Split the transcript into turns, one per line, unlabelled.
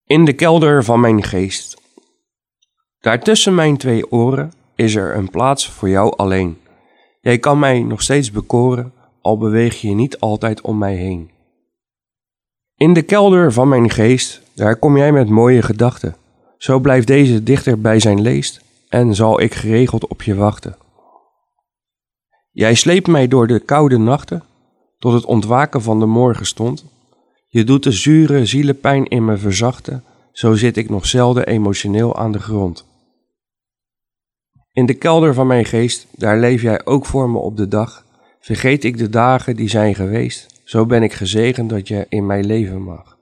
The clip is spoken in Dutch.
In de kelder van mijn geest. Daar tussen mijn twee oren is er een plaats voor jou alleen. Jij kan mij nog steeds bekoren, al beweeg je niet altijd om mij heen. In de kelder van mijn geest, daar kom jij met mooie gedachten. Zo blijft deze dichter bij zijn leest en zal ik geregeld op je wachten. Jij sleept mij door de koude nachten, tot het ontwaken van de morgenstond. Je doet de zure zielepijn in me verzachten, zo zit ik nog zelden emotioneel aan de grond. In de kelder van mijn geest, daar leef jij ook voor me op de dag. Vergeet ik de dagen die zijn geweest, zo ben ik gezegend dat je in mij leven mag.